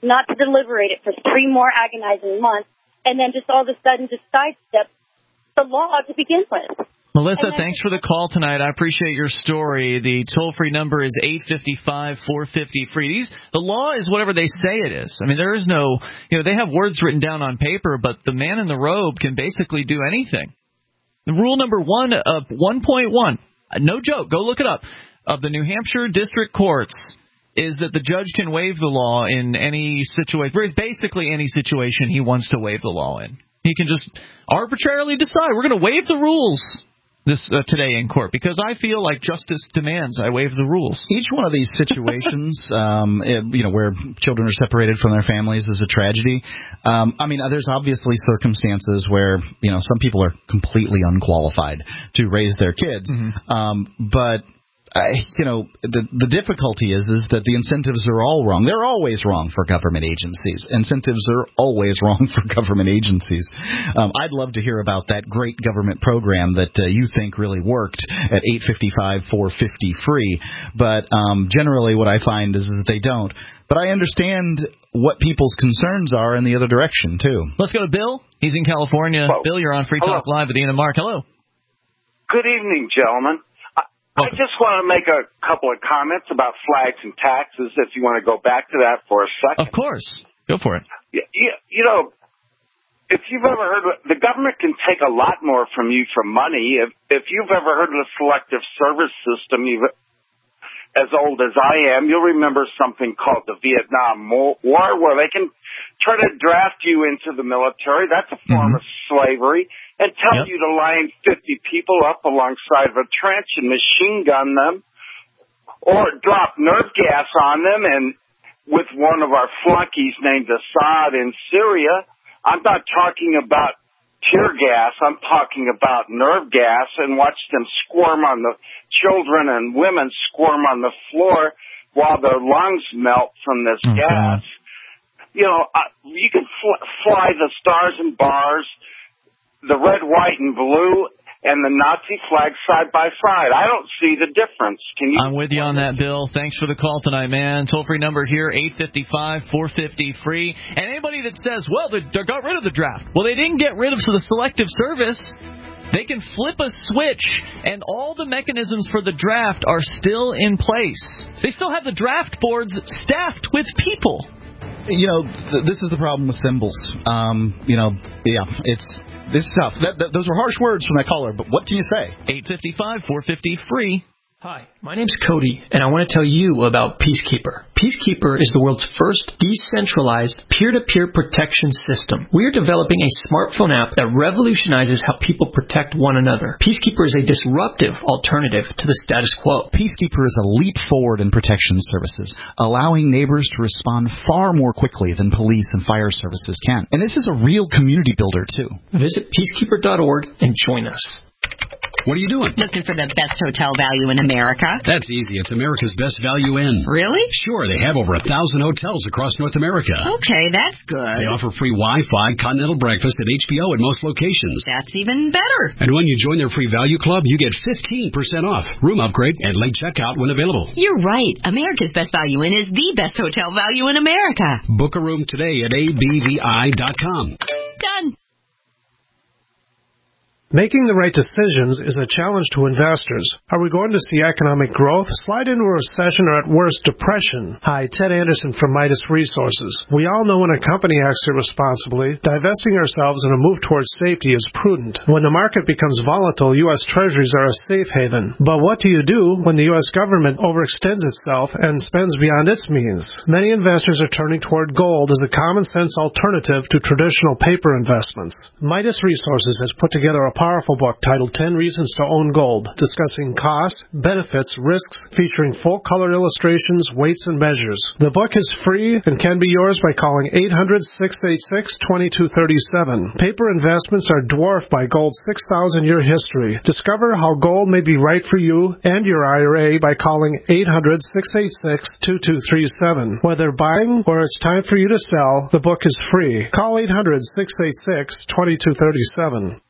not to deliberate it for 3 more agonizing months, and then just all of a sudden just sidestep the law to begin with. Melissa, thanks for the call tonight. I appreciate your story. The toll-free number is 855-450-FREE. The law is whatever they say it is. I mean, there is no, they have words written down on paper, but the man in the robe can basically do anything. The rule number 1.1, no joke, go look it up, of the New Hampshire District Courts is that the judge can waive the law in any situation, basically any situation he wants to waive the law in. He can just arbitrarily decide, we're going to waive the rules today in court because I feel like justice demands I waive the rules. Each one of these situations, where children are separated from their families is a tragedy. There's obviously circumstances where, some people are completely unqualified to raise their kids. Mm-hmm. But the difficulty is that the incentives are all wrong. They're always wrong for government agencies. Incentives are always wrong for government agencies. I'd love to hear about that great government program that you think really worked at 855-450-FREE. But generally what I find is that they don't. But I understand what people's concerns are in the other direction, too. Let's go to Bill. He's in California. Hello. Bill, you're on Free Talk Live with Ian and Mark. Hello. Good evening, gentlemen. I just want to make a couple of comments about flags and taxes, if you want to go back to that for a second. Of course. Go for it. If you've ever heard, the government can take a lot more from you for money. If you've ever heard of the selective service system, as old as I am, you'll remember something called the Vietnam War, where they can try to draft you into the military. That's a form of slavery. And tell you to line 50 people up alongside of a trench and machine gun them, or drop nerve gas on them. And with one of our flunkies named Assad in Syria, I'm not talking about tear gas. I'm talking about nerve gas, and watch them squirm on the children and women squirm on the floor while their lungs melt from this gas. You can fly the stars and bars, the red, white, and blue, and the Nazi flag side by side. I don't see the difference. I'm with you on that, Bill. Thanks for the call tonight, man. Toll-free number here, 855-450-FREE. And anybody that says, well, they got rid of the draft. Well, they didn't get rid of the selective service. They can flip a switch, and all the mechanisms for the draft are still in place. They still have the draft boards staffed with people. This is the problem with symbols. This is tough. Those were harsh words from that caller, but what can you say? 855-450-FREE. Hi, my name's Cody, and I want to tell you about Peacekeeper. Peacekeeper is the world's first decentralized peer-to-peer protection system. We are developing a smartphone app that revolutionizes how people protect one another. Peacekeeper is a disruptive alternative to the status quo. Peacekeeper is a leap forward in protection services, allowing neighbors to respond far more quickly than police and fire services can. And this is a real community builder, too. Visit peacekeeper.org and join us. What are you doing? Looking for the best hotel value in America. That's easy. It's America's Best Value Inn. Really? Sure. They have over 1,000 hotels across North America. Okay, that's good. They offer free Wi-Fi, continental breakfast, and HBO at most locations. That's even better. And when you join their free value club, you get 15% off, room upgrade, and late checkout when available. You're right. America's Best Value Inn is the best hotel value in America. Book a room today at abvi.com. Done. Making the right decisions is a challenge to investors. Are we going to see economic growth, slide into a recession, or at worst, depression? Hi, Ted Anderson from Midas Resources. We all know when a company acts irresponsibly, divesting ourselves in a move towards safety is prudent. When the market becomes volatile, U.S. Treasuries are a safe haven. But what do you do when the U.S. government overextends itself and spends beyond its means? Many investors are turning toward gold as a common-sense alternative to traditional paper investments. Midas Resources has put together a powerful book titled 10 Reasons to Own Gold, discussing costs, benefits, risks, featuring full-color illustrations, weights, and measures. The book is free and can be yours by calling 800-686-2237. Paper investments are dwarfed by gold's 6,000-year history. Discover how gold may be right for you and your IRA by calling 800-686-2237. Whether buying or it's time for you to sell, the book is free. Call 800-686-2237.